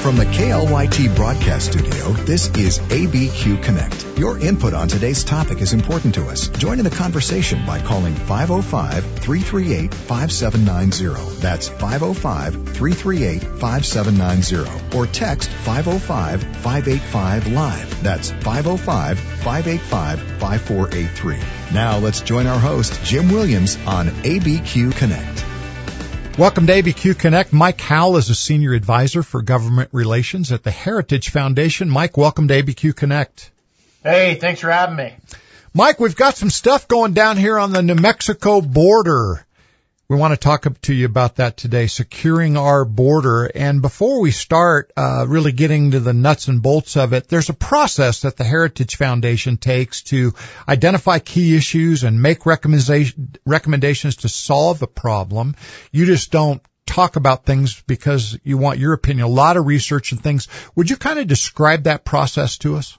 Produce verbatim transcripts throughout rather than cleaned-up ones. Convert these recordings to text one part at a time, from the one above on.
From the K L Y T broadcast studio, this is A B Q Connect. Your input on today's topic is important to us. Join in the conversation by calling five oh five, three three eight, five seven nine zero. That's five oh five, three three eight, five seven nine zero. Or text five oh five, five eight five, live. That's five oh five, five eight five, five four eight three. Now let's join our host, Jim Williams, on A B Q Connect. Welcome to A B Q Connect. Mike Howell is a senior advisor for government relations at the Heritage Foundation. Mike, welcome to A B Q Connect. Hey, thanks for having me. Mike, we've got some stuff going down here on the New Mexico border. We want to talk to you about that today, securing our border. And before we start uh really getting to the nuts and bolts of it, there's a process that the Heritage Foundation takes to identify key issues and make recommendation, recommendations to solve the problem. You just don't talk about things because you want your opinion. A lot of research and things. Would you kind of describe that process to us?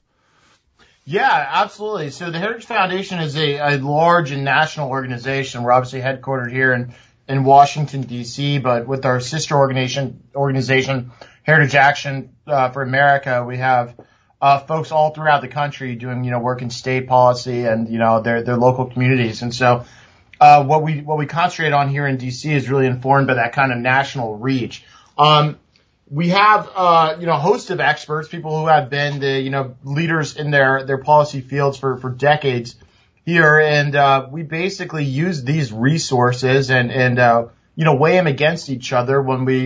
Yeah, absolutely. So the Heritage Foundation is a, a large and national organization. We're obviously headquartered here in, in Washington, D C, but with our sister organization, organization Heritage Action uh, for America, we have uh, folks all throughout the country doing, you know, work in state policy and, you know, their, their local communities. And so uh, what we what we concentrate on here in D C is really informed by that kind of national reach. Um We have, uh, you know, a host of experts, people who have been the, you know, leaders in their, their policy fields for, for decades here. And, uh, we basically use these resources and, and, uh, you know, weigh them against each other when we,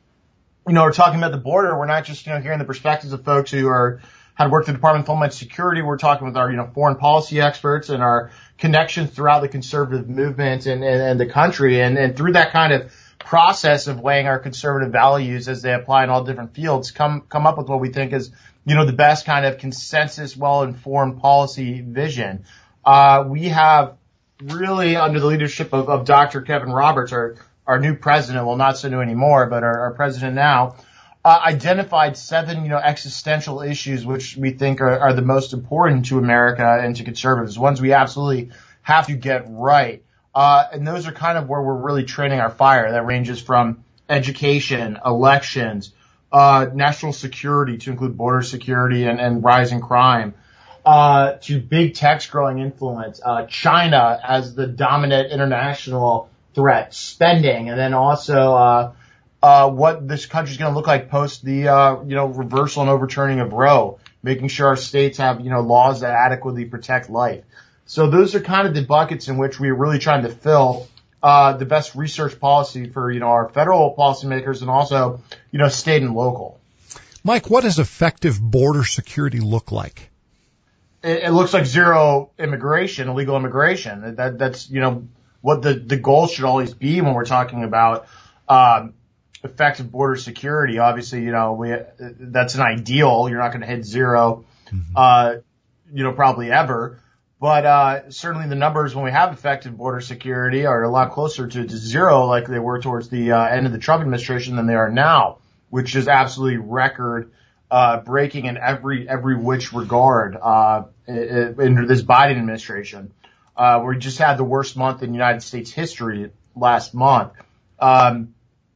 you know, are talking about the border. We're not just, you know, hearing the perspectives of folks who are, had worked at the Department of Homeland Security. We're talking with our, you know, foreign policy experts and our connections throughout the conservative movement and, and, and the country. And, and through that kind of process of weighing our conservative values as they apply in all different fields, come come up with what we think is, you know, the best kind of consensus, well-informed policy vision. Uh, we have really, under the leadership of, of Doctor Kevin Roberts, our, our new president, well, not so new anymore, but our, our president now, uh, identified seven, you know, existential issues which we think are, are the most important to America and to conservatives, ones we absolutely have to get right. Uh, and those are kind of where we're really training our fire. That ranges from education, elections, uh, national security to include border security and, and rising crime, uh, to big tech's growing influence, uh, China as the dominant international threat, spending, and then also, uh, uh, what this country's going to look like post the, uh, you know, reversal and overturning of Roe, making sure our states have, you know, laws that adequately protect life. So those are kind of the buckets in which we're really trying to fill uh the best research policy for, you know, our federal policymakers and also, you know, state and local. Mike, what does effective border security look like? It, it looks like zero immigration, illegal immigration. That that's, you know, what the the goal should always be when we're talking about um effective border security. Obviously, you know, we that's an ideal. You're not going to hit zero mm-hmm. uh you know, probably ever. But uh certainly the numbers when we have effective border security are a lot closer to, to zero like they were towards the uh, end of the Trump administration than they are now, which is absolutely record uh breaking in every every which regard uh in this Biden administration. Uh we just had the worst month in United States history last month. Um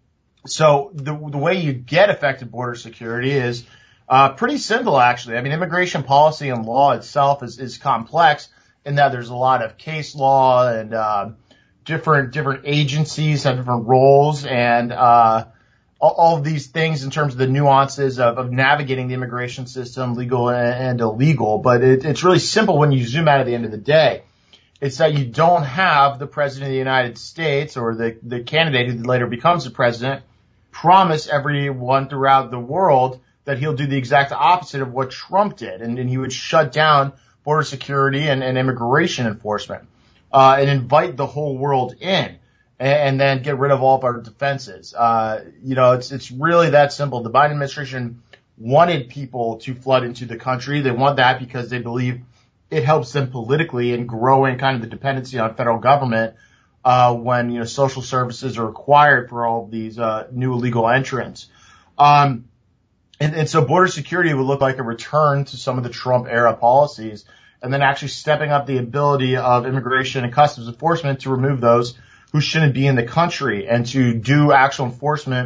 so the the way you get effective border security is Uh, pretty simple, actually. I mean, immigration policy and law itself is, is complex in that there's a lot of case law and, uh, different, different agencies have different roles and, uh, all, all of these things in terms of the nuances of, of navigating the immigration system, legal and, and illegal. But it, it's really simple when you zoom out at the end of the day. It's that you don't have the president of the United States or the, the candidate who later becomes the president promise everyone throughout the world that he'll do the exact opposite of what Trump did, and, and he would shut down border security and, and immigration enforcement, uh, and invite the whole world in, and, and then get rid of all of our defenses. Uh, you know, it's it's really that simple. The Biden administration wanted people to flood into the country. They want that because they believe it helps them politically in growing kind of the dependency on federal government, uh, when, you know, social services are required for all of these, uh, new illegal entrants. Um, And, and so border security would look like a return to some of the Trump era policies and then actually stepping up the ability of immigration and customs enforcement to remove those who shouldn't be in the country and to do actual enforcement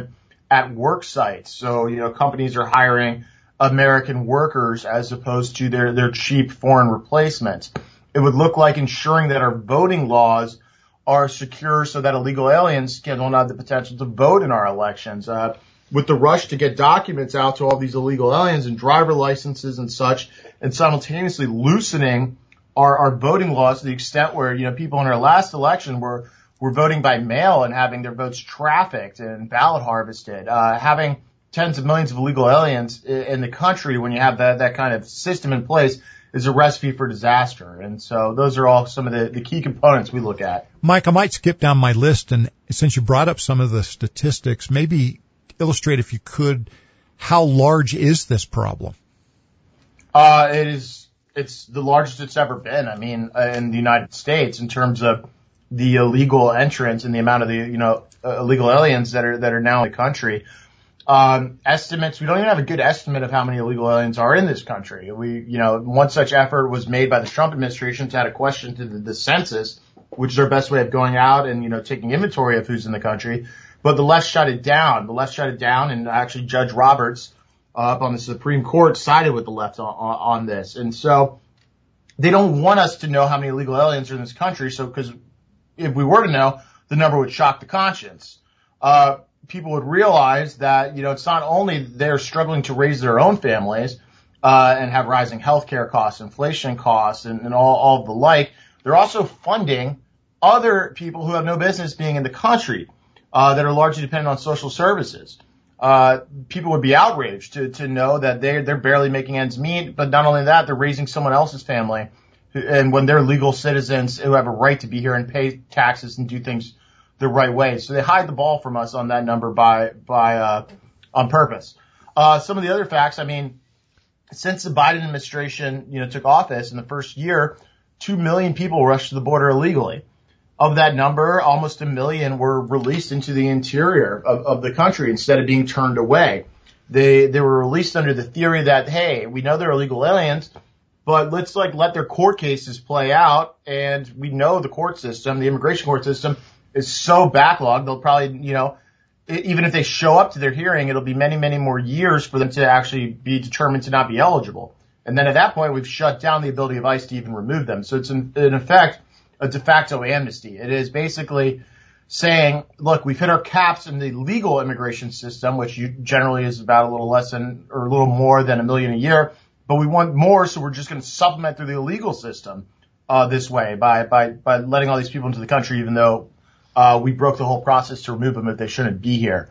at work sites. So, you know, companies are hiring American workers as opposed to their, their cheap foreign replacements. It would look like ensuring that our voting laws are secure so that illegal aliens can will not have the potential to vote in our elections. Uh, with the rush to get documents out to all these illegal aliens and driver licenses and such, and simultaneously loosening our, our voting laws to the extent where, you know, people in our last election were were voting by mail and having their votes trafficked and ballot harvested. Uh, having tens of millions of illegal aliens in the country when you have that, that kind of system in place is a recipe for disaster. And so those are all some of the, the key components we look at. Mike, I might skip down my list, and since you brought up some of the statistics, maybe illustrate, if you could, how large is this problem? Uh, it is, it's the largest it's ever been. I mean, in the United States, in terms of the illegal entrants and the amount of the, you know, uh, illegal aliens that are, that are now in the country. Um, estimates, we don't even have a good estimate of how many illegal aliens are in this country. We, you know, one such effort was made by the Trump administration to add a question to the, the census, which is our best way of going out and, you know, taking inventory of who's in the country. But the left shut it down. The left shut it down, and actually Judge Roberts, uh, up on the Supreme Court sided with the left on, on, on this. And so they don't want us to know how many illegal aliens are in this country. So, cause if we were to know, the number would shock the conscience. Uh, people would realize that, you know, it's not only they're struggling to raise their own families, uh, and have rising healthcare costs, inflation costs, and, and all, all of the like. They're also funding other people who have no business being in the country, uh, that are largely dependent on social services. Uh, people would be outraged to, to know that they're, they're barely making ends meet, but not only that, they're raising someone else's family. And when they're legal citizens who have a right to be here and pay taxes and do things the right way. So they hide the ball from us on that number by, by, uh, on purpose. Uh, some of the other facts, I mean, since the Biden administration, you know, took office in the first year, two million people rushed to the border illegally. Of that number, almost a million were released into the interior of, of the country instead of being turned away. They, they were released under the theory that, hey, we know they're illegal aliens, but let's like let their court cases play out, and we know the court system, the immigration court system, is so backlogged. They'll probably, you know, even if they show up to their hearing, it'll be many, many more years for them to actually be determined to not be eligible. And then at that point, we've shut down the ability of ICE to even remove them. So it's in, in effect a de facto amnesty. It is basically saying, look, we've hit our caps in the legal immigration system, which you, generally is about a little less than or a little more than a million a year. But we want more, so we're just going to supplement through the illegal system uh this way by by by letting all these people into the country, even though uh we broke the whole process to remove them if they shouldn't be here.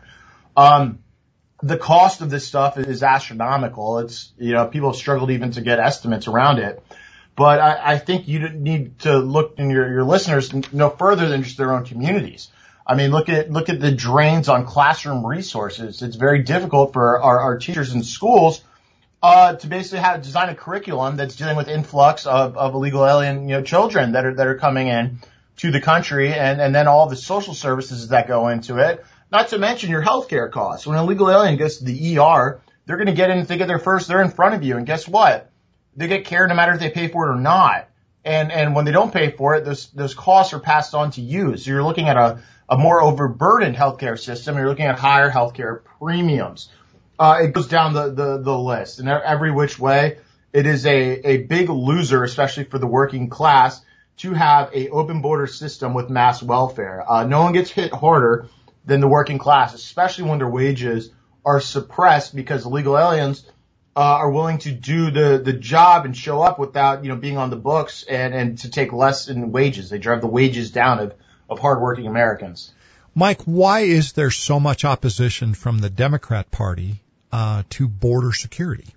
Um the cost of this stuff is astronomical. It's, you know, people have struggled even to get estimates around it. But I, I think you need to look in your your listeners no further than just their own communities. I mean, look at look at the drains on classroom resources. It's very difficult for our, our teachers in schools Uh, to basically have design a curriculum that's dealing with influx of, of illegal alien, you know, children that are, that are coming in to the country, and, and then all the social services that go into it. Not to mention your healthcare costs. When an illegal alien goes to the E R, they're going to get in, if they get there first, they're in front of you. And guess what? They get care no matter if they pay for it or not. And, and when they don't pay for it, those, those costs are passed on to you. So you're looking at a, a more overburdened healthcare system. You're looking at higher healthcare premiums. Uh, it goes down the, the, the list, and every which way, it is a, a big loser, especially for the working class, to have a open border system with mass welfare. Uh, no one gets hit harder than the working class, especially when their wages are suppressed because illegal aliens, uh, are willing to do the, the job and show up without, you know, being on the books and, and to take less in wages. They drive the wages down of, of hardworking Americans. Mike, why is there so much opposition from the Democrat Party Uh, to border security?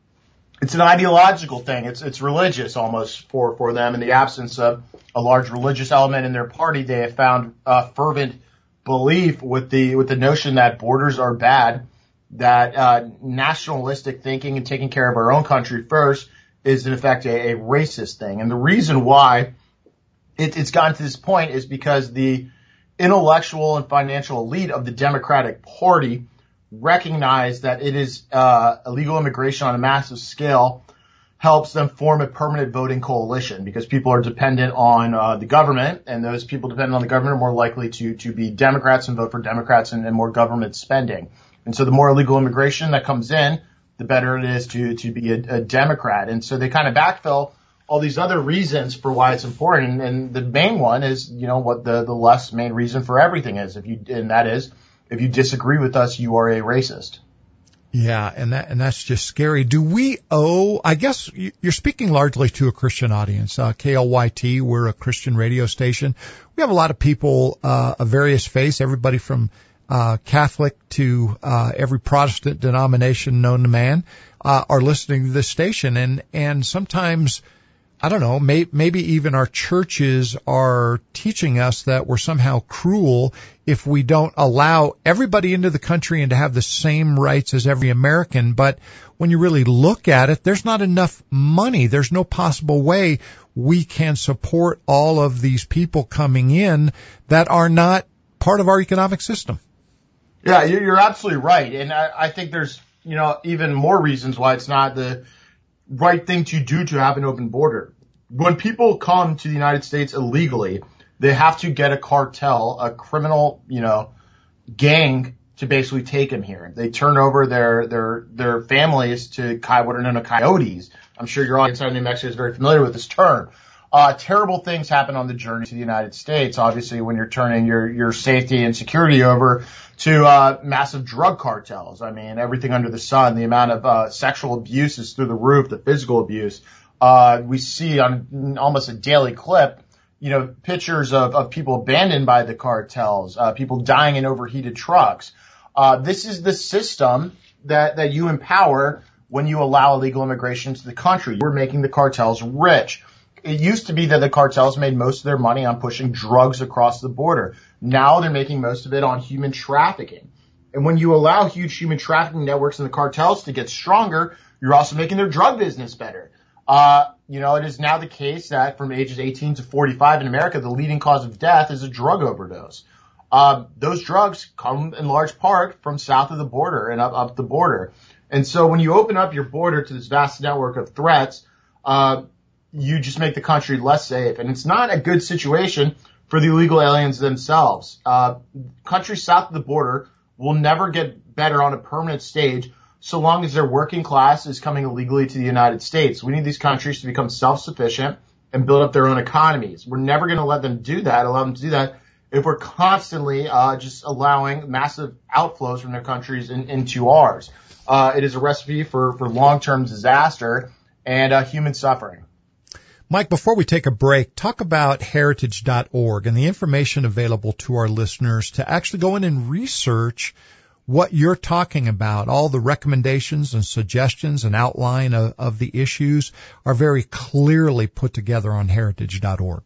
It's an ideological thing. It's it's religious almost for for them. In the absence of a large religious element in their party, they have found uh, fervent belief with the with the notion that borders are bad, that uh, nationalistic thinking and taking care of our own country first is in effect a, a racist thing. And the reason why it, it's gotten to this point is because the intellectual and financial elite of the Democratic Party recognize that it is uh illegal immigration on a massive scale helps them form a permanent voting coalition, because people are dependent on uh the government, and those people dependent on the government are more likely to to be Democrats and vote for Democrats and, and more government spending. And so the more illegal immigration that comes in, the better it is to, to be a, a Democrat. And so they kind of backfill all these other reasons for why it's important. And the main one is, you know, what the, the left's main reason for everything is. If you, and that is, if you disagree with us, you are a racist. Yeah, and that and that's just scary. Do we owe, I guess you're speaking largely to a Christian audience. Uh, K L Y T, we're a Christian radio station. We have a lot of people uh, of various faiths, everybody from uh, Catholic to uh, every Protestant denomination known to man uh, are listening to this station. And, and sometimes, I don't know, may, maybe even our churches are teaching us that we're somehow cruel if we don't allow everybody into the country and to have the same rights as every American. But when you really look at it, there's not enough money. There's no possible way we can support all of these people coming in that are not part of our economic system. Yeah, you're absolutely right. And I, I think there's, you know, even more reasons why it's not the right thing to do to have an open border. When people come to the United States illegally, they have to get a cartel, a criminal, you know, gang to basically take them here. They turn over their, their, their families to what are known as coyotes. I'm sure your audience in New Mexico is very familiar with this term. Uh, terrible things happen on the journey to the United States. Obviously, when you're turning your, your safety and security over to, uh, massive drug cartels. I mean, everything under the sun, the amount of, uh, sexual abuse is through the roof, the physical abuse. Uh, we see on almost a daily clip, you know, pictures of, of people abandoned by the cartels, uh, people dying in overheated trucks. Uh, this is the system that, that you empower when you allow illegal immigration to the country. You're making the cartels rich. It used to be that the cartels made most of their money on pushing drugs across the border. Now they're making most of it on human trafficking. And when you allow huge human trafficking networks and the cartels to get stronger, you're also making their drug business better. Uh, you know, it is now the case that from ages eighteen to forty-five in America, the leading cause of death is a drug overdose. Uh, those drugs come in large part from south of the border and up, up the border. And so when you open up your border to this vast network of threats, uh, you just make the country less safe. And it's not a good situation for the illegal aliens themselves. Uh, countries south of the border will never get better on a permanent stage so long as their working class is coming illegally to the United States. We need these countries to become self-sufficient and build up their own economies. We're never going to let them do that, allow them to do that, if we're constantly uh just allowing massive outflows from their countries in, into ours. Uh It is a recipe for, for long-term disaster and uh, human suffering. Mike, before we take a break, talk about heritage dot org and the information available to our listeners to actually go in and research what you're talking about. All the recommendations and suggestions and outline of, of the issues are very clearly put together on heritage dot org.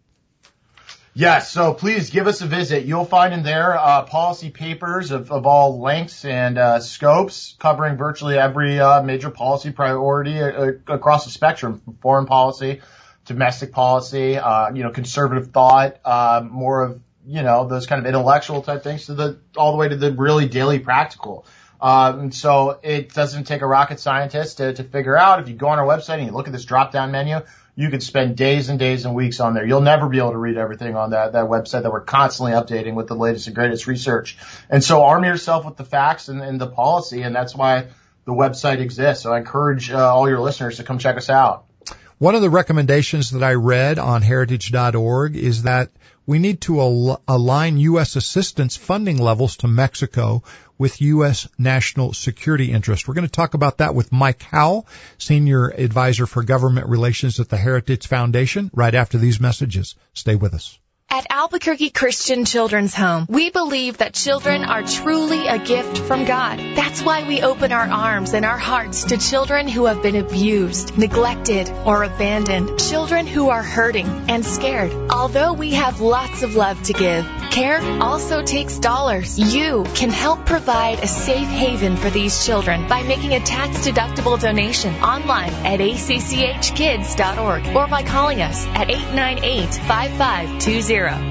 Yes, so please give us a visit. You'll find in there uh, policy papers of, of all lengths and uh, scopes covering virtually every uh, major policy priority uh, across the spectrum, from foreign policy, domestic policy, uh, you know, conservative thought, uh, more of, you know, those kind of intellectual type things to the, all the way to the really daily practical. Um, and so it doesn't take a rocket scientist to, to figure out. If you go on our website and you look at this drop down menu, you could spend days and days and weeks on there. You'll never be able to read everything on that, that website that we're constantly updating with the latest and greatest research. And so arm yourself with the facts and, and the policy. And that's why the website exists. So I encourage uh, all your listeners to come check us out. One of the recommendations that I read on heritage dot org is that we need to al- align U S assistance funding levels to Mexico with U S national security interests. We're going to talk about that with Mike Howell, Senior Advisor for Government Relations at the Heritage Foundation, right after these messages. Stay with us. At Albuquerque Christian Children's Home, we believe that children are truly a gift from God. That's why we open our arms and our hearts to children who have been abused, neglected, or abandoned. Children who are hurting and scared. Although we have lots of love to give, care also takes dollars. You can help provide a safe haven for these children by making a tax-deductible donation online at A C C H kids dot org or by calling us at eight nine eight, five five two zero. I'd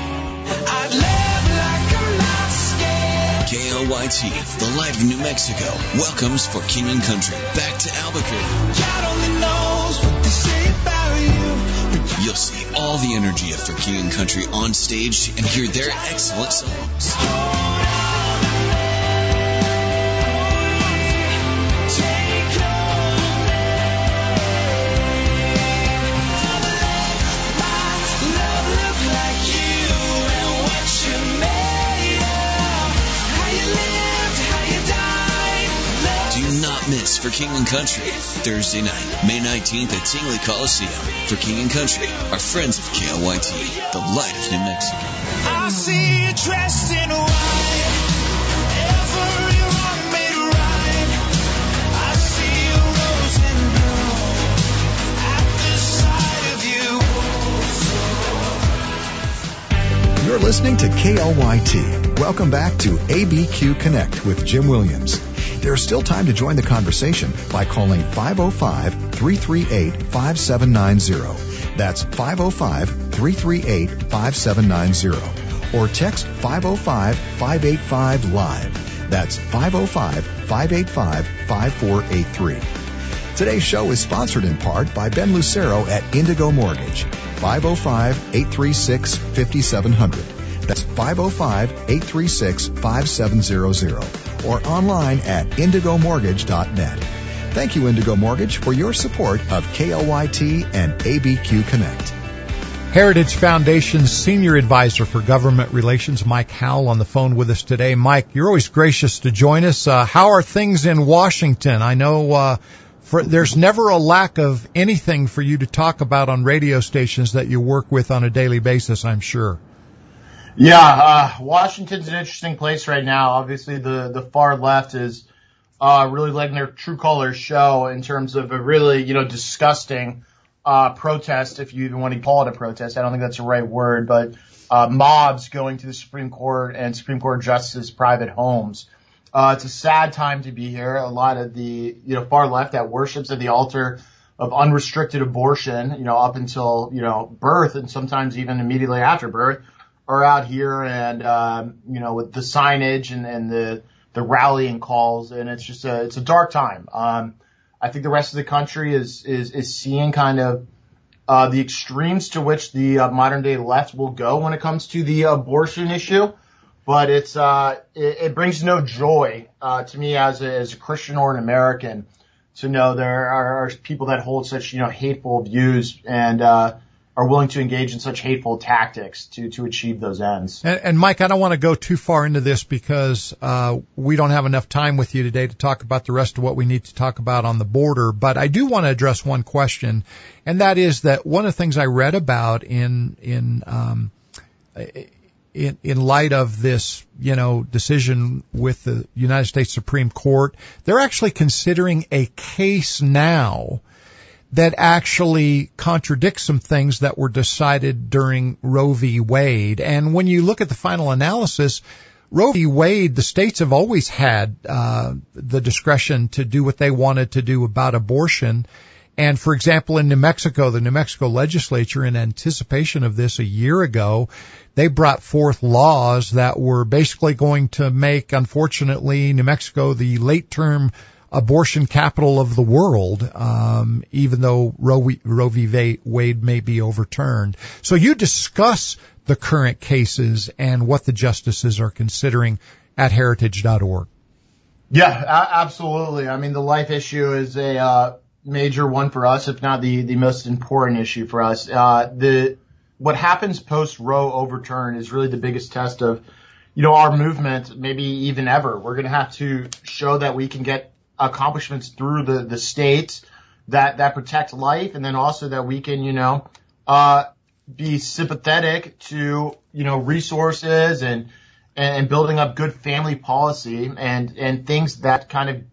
live like I'm not scared. K L Y T, the Light of New Mexico, welcomes For King and Country back to Albuquerque. God only knows what they say about you. You'll see all the energy of For King and Country on stage and hear their excellent songs. Do not miss For King and Country, Thursday night, May nineteenth at Tingley Coliseum. For King and Country, our friends of K L Y T, the light of New Mexico. I see you dressed in white, everyone made right. I see a rose and blue at the side of you. You're listening to K L Y T. Welcome back to A B Q Connect with Jim Williams. There's still time to join the conversation by calling five oh five, three three eight, five seven nine zero. That's five oh five, three three eight, five seven nine zero. Or text five oh five, five eight five, LIVE. That's five oh five, five eight five, five four eight three. Today's show is sponsored in part by Ben Lucero at Indigo Mortgage. five oh five, eight three six, five seven zero zero. That's five oh five, eight three six, five seven zero zero. Or online at indigo mortgage dot net. Thank you, Indigo Mortgage, for your support of K L Y T and A B Q Connect. Heritage Foundation's Senior Advisor for Government Relations, Mike Howell, on the phone with us today. Mike, you're always gracious to join us. Uh, how are things in Washington? I know uh, for, there's never a lack of anything for you to talk about on radio stations that you work with on a daily basis, I'm sure. Yeah, uh, Washington's an interesting place right now. Obviously, the, the far left is uh, really letting their true colors show in terms of a really, you know, disgusting uh, protest, if you even want to call it a protest. I don't think that's the right word, but uh, mobs going to the Supreme Court and Supreme Court justices' private homes. Uh, it's a sad time to be here. A lot of the, you know, far left that worships at the altar of unrestricted abortion, you know, up until, you know, birth and sometimes even immediately after birth, are out here and, um, you know, with the signage and, and the, the rallying calls. And it's just a, it's a dark time. Um, I think the rest of the country is, is, is seeing kind of, uh, the extremes to which the uh, modern day left will go when it comes to the abortion issue. But it's, uh, it, it brings no joy, uh, to me as a, as a Christian or an American to know there are, are people that hold such, you know, hateful views and, uh, are willing to engage in such hateful tactics to, to achieve those ends. And, and Mike, I don't want to go too far into this because uh, we don't have enough time with you today to talk about the rest of what we need to talk about on the border. But I do want to address one question, and that is that one of the things I read about in in um, in, in light of this, you know, decision with the United States Supreme Court, they're actually considering a case now that actually contradicts some things that were decided during Roe v. Wade. And when you look at the final analysis, Roe v. Wade, the states have always had uh the discretion to do what they wanted to do about abortion. And, for example, in New Mexico, the New Mexico legislature, in anticipation of this a year ago, they brought forth laws that were basically going to make, unfortunately, New Mexico the late-term abortion capital of the world, um, even though Roe, Roe v. Wade may be overturned. So you discuss the current cases and what the justices are considering at heritage dot org. Yeah, a- absolutely. I mean, the life issue is a uh, major one for us, if not the, the most important issue for us. Uh, the what happens post Roe overturn is really the biggest test of, you know, our movement, maybe even ever. We're going to have to show that we can get accomplishments through the, the states that, that protect life, and then also that we can, you know, uh, be sympathetic to, you know, resources and, and building up good family policy and, and things that kind of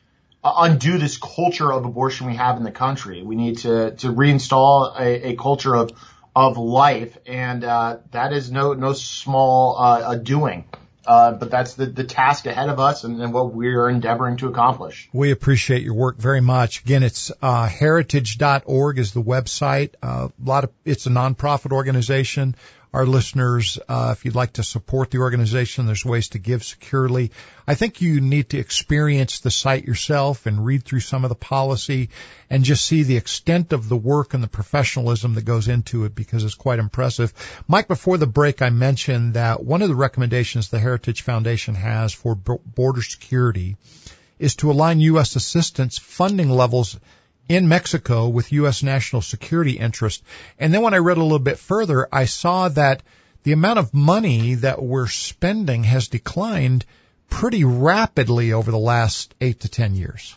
undo this culture of abortion we have in the country. We need to, to reinstall a, a culture of, of life, and, uh, that is no, no small, uh, doing. Uh, but that's the, the task ahead of us and, and what we're endeavoring to accomplish. We appreciate your work very much. Again, it's uh, heritage dot org is the website. Uh, a lot of it's a nonprofit organization. Our listeners, uh, if you'd like to support the organization, there's ways to give securely. I think you need to experience the site yourself and read through some of the policy and just see the extent of the work and the professionalism that goes into it, because it's quite impressive. Mike, before the break, I mentioned that one of the recommendations the Heritage Foundation has for border security is to align U S assistance funding levels in Mexico with U S national security interest. And then when I read a little bit further, I saw that the amount of money that we're spending has declined pretty rapidly over the last eight to ten years.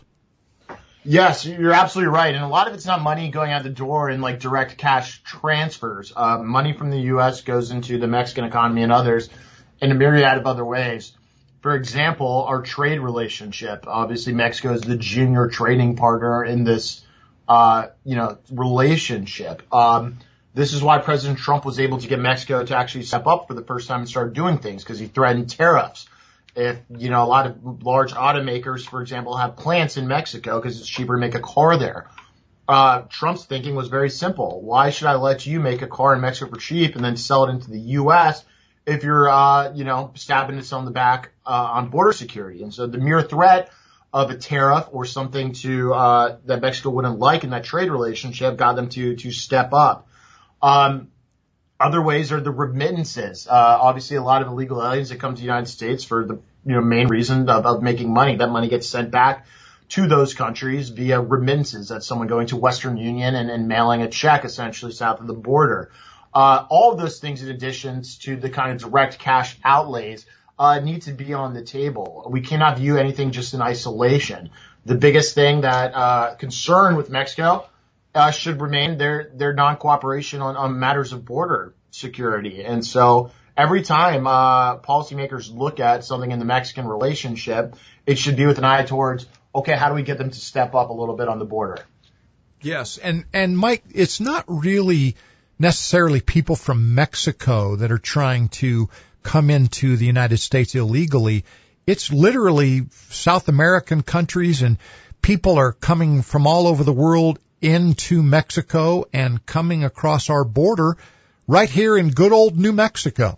Yes, you're absolutely right. And a lot of it's not money going out the door in like direct cash transfers. Uh, money from the U S goes into the Mexican economy and others in a myriad of other ways. For example, our trade relationship. Obviously, Mexico is the junior trading partner in this, uh, you know, relationship. Um, this is why President Trump was able to get Mexico to actually step up for the first time and start doing things, because he threatened tariffs. If, you know, a lot of large automakers, for example, have plants in Mexico because it's cheaper to make a car there. Uh, Trump's thinking was very simple. Why should I let you make a car in Mexico for cheap and then sell it into the U S if you're, uh, you know, stabbing us on the back, uh, on border security? And so the mere threat of a tariff or something to, uh, that Mexico wouldn't like in that trade relationship got them to, to step up. Um, Other ways are the remittances. Uh, obviously, a lot of illegal aliens that come to the United States for the you know main reason of, of making money. That money gets sent back to those countries via remittances. That's someone going to Western Union and, and mailing a check essentially south of the border. Uh, all of those things, in addition to the kind of direct cash outlays, uh, need to be on the table. We cannot view anything just in isolation. The biggest thing that uh, concern with Mexico Uh, should remain their, their non-cooperation on, on matters of border security. And so every time, uh, policymakers look at something in the Mexican relationship, it should be with an eye towards, okay, how do we get them to step up a little bit on the border? Yes. And, and Mike, it's not really necessarily people from Mexico that are trying to come into the United States illegally. It's literally South American countries, and people are coming from all over the world into Mexico and coming across our border right here in good old New Mexico.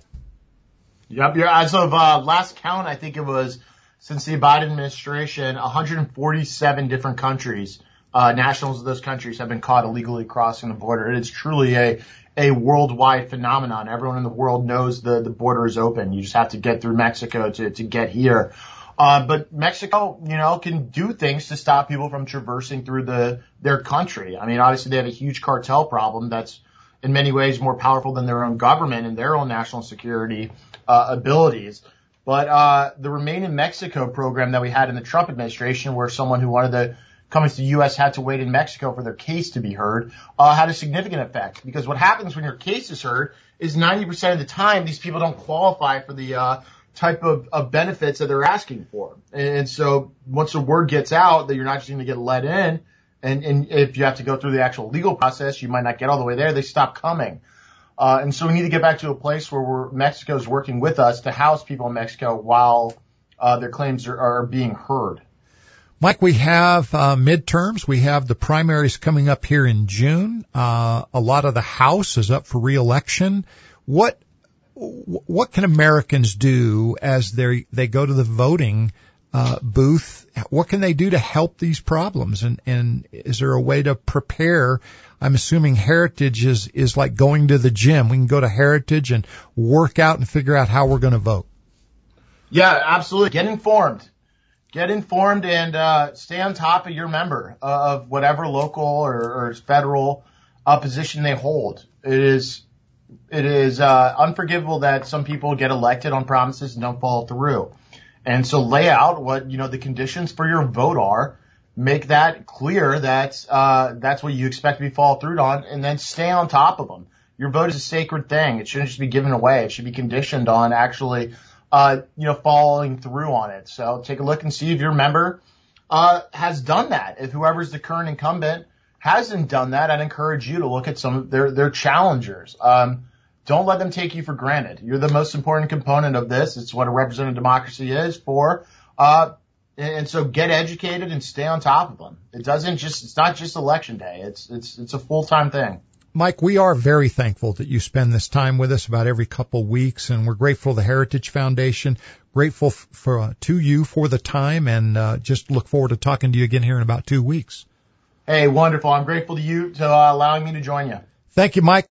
Yep. As of uh, last count, I think it was since the Biden administration, one hundred forty-seven different countries, uh, nationals of those countries have been caught illegally crossing the border. It is truly a, a worldwide phenomenon. Everyone in the world knows the, the border is open. You just have to get through Mexico to, to get here. Uh, but Mexico, you know, can do things to stop people from traversing through the, their country. I mean, obviously they have a huge cartel problem that's in many ways more powerful than their own government and their own national security, uh, abilities. But, uh, the Remain in Mexico program that we had in the Trump administration, where someone who wanted to come into the U S had to wait in Mexico for their case to be heard, uh, had a significant effect. Because what happens when your case is heard is ninety percent of the time these people don't qualify for the, uh, type of, of benefits that they're asking for. And so once the word gets out that you're not just going to get let in, and, and if you have to go through the actual legal process, you might not get all the way there, they stop coming. Uh, and so we need to get back to a place where we're, Mexico's working with us to house people in Mexico while, uh, their claims are, are being heard. Mike, we have, uh, midterms. We have the primaries coming up here in June. Uh, a lot of the House is up for re-election. What, What can Americans do as they they go to the voting uh, booth? What can they do to help these problems? And, and is there a way to prepare? I'm assuming Heritage is, is like going to the gym. We can go to Heritage and work out and figure out how we're going to vote. Yeah, absolutely. Get informed. Get informed and uh, stay on top of your member of whatever local or, or federal uh, position they hold. It is It is uh, unforgivable that some people get elected on promises and don't follow through. And so lay out what, you know, the conditions for your vote are. Make that clear that uh, that's what you expect to be followed through on, and then stay on top of them. Your vote is a sacred thing. It shouldn't just be given away. It should be conditioned on actually, uh, you know, following through on it. So take a look and see if your member uh, has done that. If whoever's the current incumbent hasn't done that, I'd encourage you to look at some of their, their challengers. Um, don't let them take you for granted. You're the most important component of this. It's what a representative democracy is for. Uh, and so get educated and stay on top of them. It doesn't just, it's not just election day. It's, it's, it's a full-time thing. Mike, we are very thankful that you spend this time with us about every couple of weeks, and we're grateful to the Heritage Foundation, grateful f- for, uh, to you for the time, and, uh, just look forward to talking to you again here in about two weeks. Hey, wonderful. I'm grateful to you to uh, allowing me to join you. Thank you, Mike.